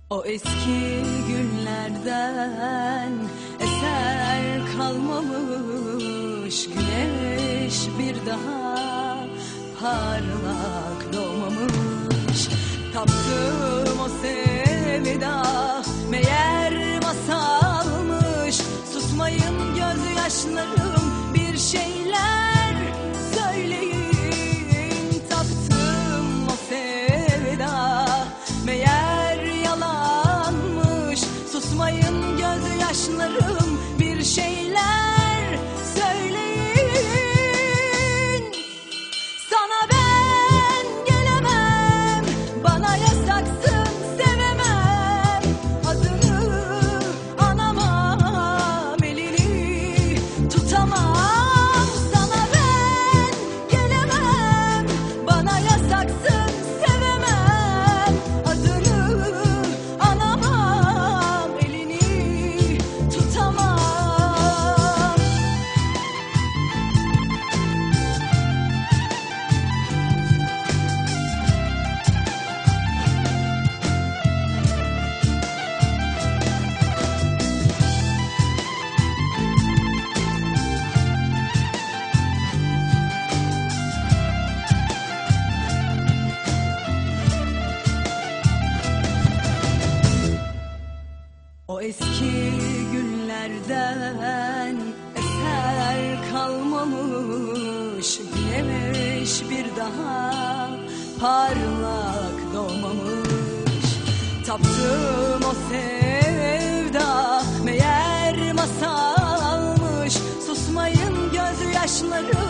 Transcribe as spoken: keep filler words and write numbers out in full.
O eski günlerden eser kalmamış, güneş bir daha parlak doğmamış. Taptım o sevda meğer masalmış, susmayın gözyaşlarım, bir şeyler söyleyin. Taptım o sevda meğer yalanmış, susmayın gözyaşlarım, bir şeyler söyleyin. Sana ben gelemem, bana yasaksın, sevemem. Adını anamam, elini tutamam. Sana ben gelemem, bana yasaksın, sevemem. Adını anamam, elini tutamam. O eski günlerden eser kalmamış, güneş bir daha parlak doğmamış. Taptım o sevda meğer masalmış, susmayın gözyaşlarım,